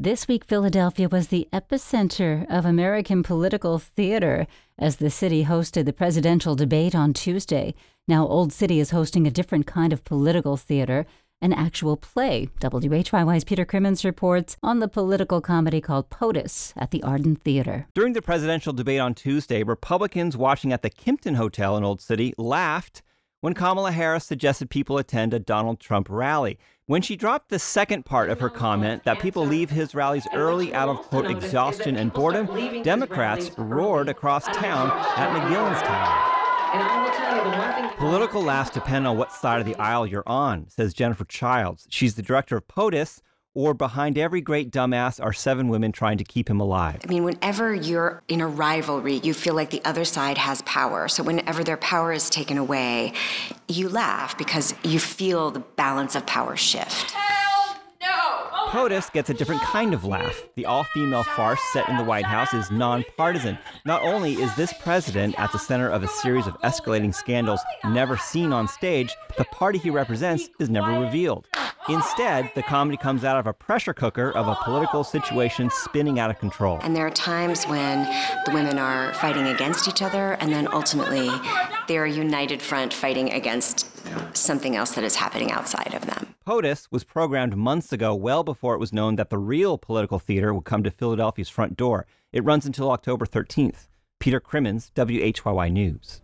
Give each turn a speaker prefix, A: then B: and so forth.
A: This week, Philadelphia was the epicenter of American political theater as the city hosted the presidential debate on Tuesday. Now, Old City is hosting a different kind of political theater, an actual play. WHYY's Peter Crimmins reports on the political comedy called POTUS at the Arden Theater.
B: During the presidential debate on Tuesday, Republicans watching at the Kimpton Hotel in Old City laughed when Kamala Harris suggested people attend a Donald Trump rally. When she dropped the second part of her comment that people leave his rallies early out of, quote, exhaustion and boredom, Democrats roared across town at McGillen's Tower. Political laughs depend on what side of the aisle you're on, says Jennifer Childs. She's the director of POTUS, or Behind Every Great Dumbass Are Seven Women Trying to Keep Him Alive.
C: I mean, whenever you're in a rivalry, you feel like the other side has power. So whenever their power is taken away, you laugh because you feel the balance of power shift.
B: POTUS gets a different kind of laugh. The all-female farce set in the White House is nonpartisan. Not only is this president at the center of a series of escalating scandals never seen on stage, the party he represents is never revealed. Instead, the comedy comes out of a pressure cooker of a political situation spinning out of control.
C: And there are times when the women are fighting against each other, and then ultimately they're a united front fighting against something else that is happening outside of them.
B: POTUS was programmed months ago, well before it was known that the real political theater would come to Philadelphia's front door. It runs until October 13th. Peter Crimmins, WHYY News.